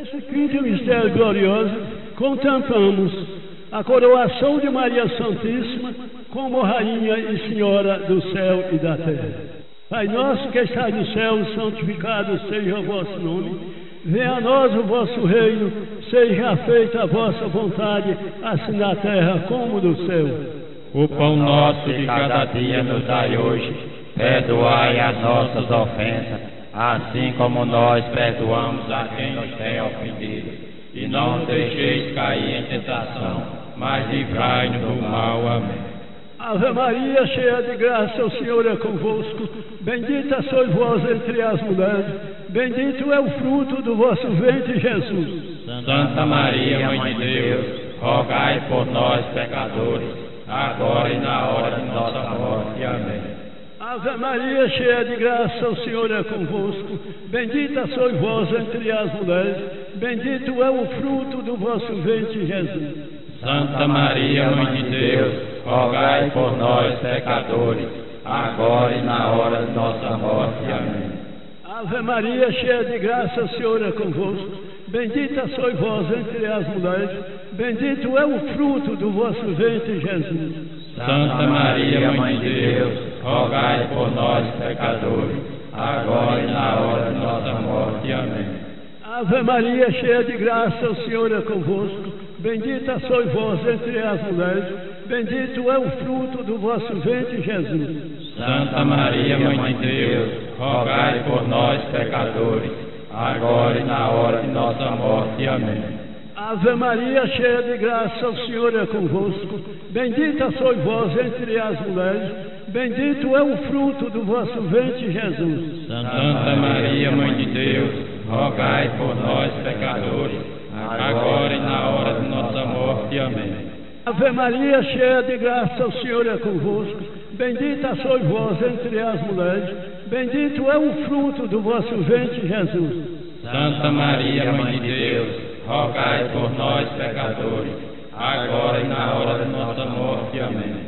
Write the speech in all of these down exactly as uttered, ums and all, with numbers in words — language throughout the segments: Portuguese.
Nesse quinto mistério glorioso, contemplamos a coroação de Maria Santíssima como Rainha e Senhora do céu e da terra. Pai nosso que estais no céu, santificado seja o vosso nome. Venha a nós o vosso reino, seja feita a vossa vontade, assim na terra como no céu. O pão nosso de cada dia nos dai hoje, perdoai as nossas ofensas, assim como nós perdoamos a quem nos tem ofendido. E não nos deixeis cair em tentação, mas livrai-nos do mal. Amém. Ave Maria, cheia de graça, o Senhor é convosco. Bendita sois vós entre as mulheres, bendito é o fruto do vosso ventre, Jesus. Santa Maria, Mãe de Deus, rogai por nós, pecadores, agora e na hora de nossa morte. Amém. Ave Maria, cheia de graça, o Senhor é convosco. Bendita sois vós entre as mulheres, bendito é o fruto do vosso ventre, Jesus. Santa Maria, Mãe de Deus, rogai por nós, pecadores, agora e na hora de nossa morte. Amém. Ave Maria, cheia de graça, o Senhor é convosco. Bendita sois vós entre as mulheres, bendito é o fruto do vosso ventre, Jesus. Santa Maria, Mãe de Deus, rogai por nós, pecadores, agora e na hora de nossa morte. Amém. Ave Maria, cheia de graça, o Senhor é convosco. Bendita sois vós entre as mulheres, bendito é o fruto do vosso ventre, Jesus. Santa Maria, Mãe de Deus, rogai por nós, pecadores, agora e na hora de nossa morte. Amém. Ave Maria, cheia de graça, o Senhor é convosco. Bendita sois vós entre as mulheres, bendito é o fruto do vosso ventre, Jesus. Santa Maria, Mãe de Deus, rogai por nós, pecadores, agora e na hora de nossa morte. Amém. Ave Maria, cheia de graça, o Senhor é convosco. Bendita sois vós entre as mulheres, bendito é o fruto do vosso ventre, Jesus. Santa Maria, Mãe de Deus, rogai por nós, pecadores, agora e na hora de nossa morte. Amém.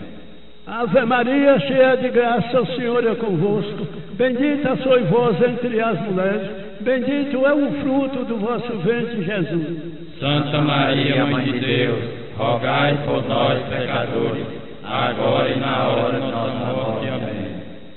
Ave Maria, cheia de graça, o Senhor é convosco. Bendita sois vós entre as mulheres, bendito é o fruto do vosso ventre, Jesus. Santa Maria, Mãe de Deus, rogai por nós, pecadores, agora e na hora de nossa morte. Amém.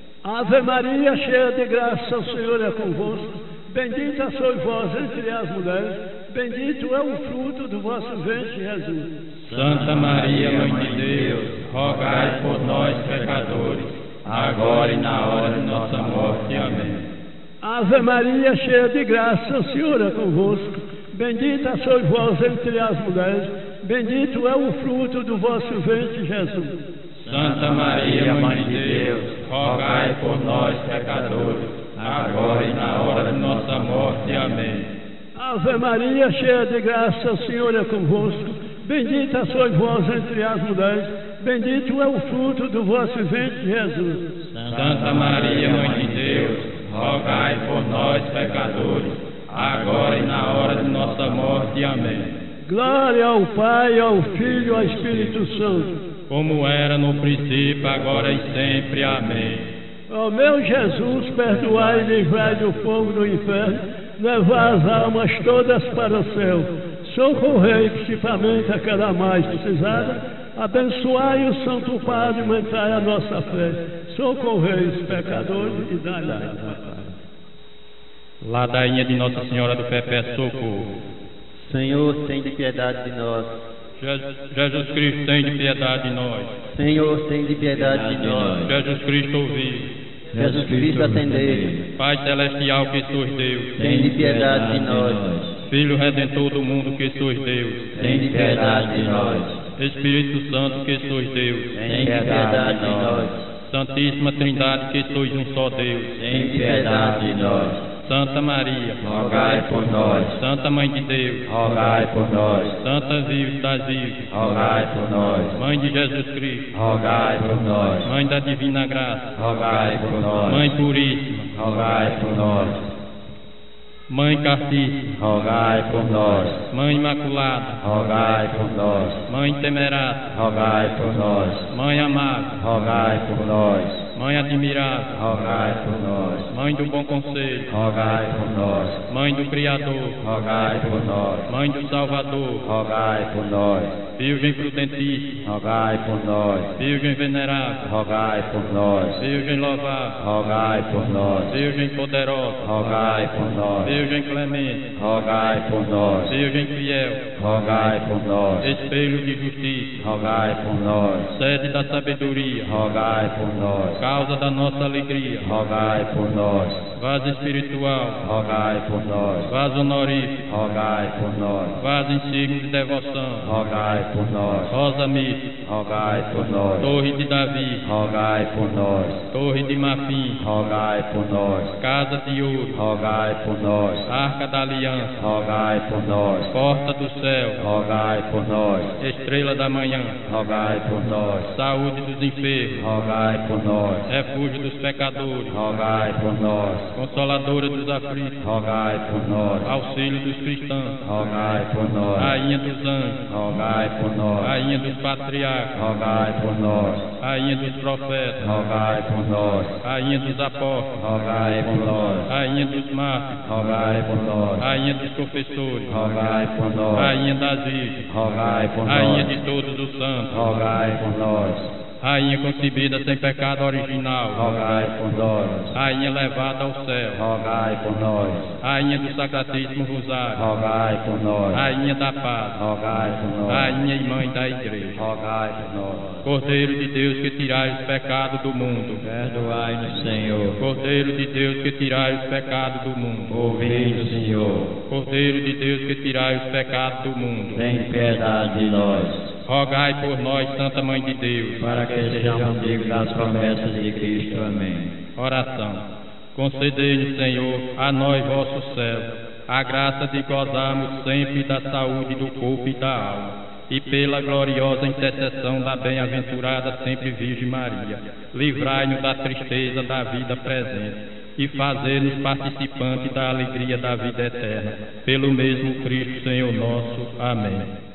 Ave Maria, cheia de graça, o Senhor é convosco. Bendita sois vós entre as mulheres, bendito é o fruto do vosso ventre, Jesus. Santa Maria, Mãe de Deus, rogai por nós, pecadores, agora e na hora de nossa morte. Amém. Ave Maria, cheia de graça, o Senhor é convosco. Bendita sois vós entre as mulheres, bendito é o fruto do vosso ventre, Jesus. Santa Maria, Mãe de Deus, rogai por nós, pecadores, agora e na hora de nossa morte. Amém. Ave Maria, cheia de graça, o Senhor é convosco. Bendita sois vós entre as mulheres, bendito é o fruto do vosso ventre, Jesus. Santa Maria, Mãe de Deus, rogai por nós, pecadores, agora e na hora de nossa morte. Amém. Glória ao Pai, ao Filho e ao Espírito Santo, como era no princípio, agora e sempre. Amém. Ó meu Jesus, perdoai e livrai do fogo do inferno, levai as almas todas para o céu, socorrei principalmente aquela mais precisada, abençoai o Santo Padre, aumentai a nossa fé, socorrei os pecadores e dai-lhe a paz. Ladainha de Nossa Senhora do Perpétuo Socorro. Senhor, tem de piedade de nós. Jesus Cristo, tem de piedade de nós. Senhor, tem de piedade de nós. Jesus Cristo, ouvi. Jesus Cristo, atendei. Pai celestial que sois Deus, tem de piedade de nós. Filho Redentor do mundo que sois Deus, tem de piedade de nós. Espírito Santo que sois Deus, tem de piedade de nós. Santíssima Trindade que sois um só Deus, tem de piedade de nós. Santa Maria, rogai por nós. Santa Mãe de Deus, rogai por nós. Santa Virgem das Virgens, rogai por nós. Mãe de Jesus Cristo, rogai por nós. Mãe da Divina Graça, rogai por nós. Mãe Puríssima, rogai por nós. Mãe Castíssima, rogai por nós. Mãe Imaculada, rogai por nós. Mãe Temerária, rogai por nós. Mãe Amada, rogai por nós. Mãe admirável, rogai por nós. Mãe do bom conselho, Rogai por nós. Mãe do Criador, Rogai por nós. Mãe do Salvador, Rogai por nós. Virgem prudentíssima, Rogai por nós. Virgem venerável, Rogai por nós. Virgem louvável, Rogai por nós. Virgem poderosa, Rogai por nós. Virgem clemente, Rogai por nós. Virgem fiel, Rogai por nós. espelho de justiça, Rogai por nós. sede da sabedoria, Rogai por nós. causa da nossa alegria, Rogai por nós. vaso espiritual, Rogai por nós. vaso honorífico, Rogai por nós. vaso insigne de devoção, Rogai por nós. rosa mística, Rogai por nós. torre de Davi, Rogai por nós. torre de marfim, Rogai por nós. casa de ouro, Rogai por nós. arca da aliança, Rogai por nós. porta do céu, Rogai por nós. estrela da manhã, Rogai por nós. saúde dos enfermos, Rogai por nós. refúgio dos pecadores, Rogai por nós. consoladora dos aflitos, Rogai por nós. auxílio dos cristãos, Rogai por nós. rainha dos anjos, Rogai por nós. rainha dos patriarcas, Rogai por nós. rainha dos profetas, Rogai por nós. rainha dos apóstolos, Rogai por nós. rainha dos mártires, Rogai por nós. rainha dos professores, Rogai por nós. rainha das virgens, Rogai por rainha nós. de todos os santos, Rogai por nós. rainha concebida sem pecado original, Rogai por nós. rainha levada ao céu, Rogai por nós. rainha do Sacratíssimo Rosário, Rogai por nós. rainha da paz, Rogai por nós. rainha e mãe da igreja, Rogai por nós. Cordeiro de Deus que tirai os pecados do mundo, Perdoai-nos, Senhor. Cordeiro de Deus que tirai os pecados do mundo, Ouvi-nos, Senhor. Cordeiro de Deus que tirai os pecados do mundo, Tem piedade de nós, rogai por nós, Santa Mãe de Deus. para que sejamos dignos das promessas de Cristo. Amém. Oração. Concedei-nos, Senhor, a nós, vosso céu, a graça de gozarmos sempre da saúde do corpo e da alma, e pela gloriosa intercessão da bem-aventurada sempre Virgem Maria, livrai-nos da tristeza da vida presente e fazei-nos participantes da alegria da vida eterna. Pelo mesmo Cristo, Senhor nosso. Amém.